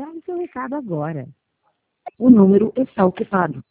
grave seu recado agora. O número está ocupado.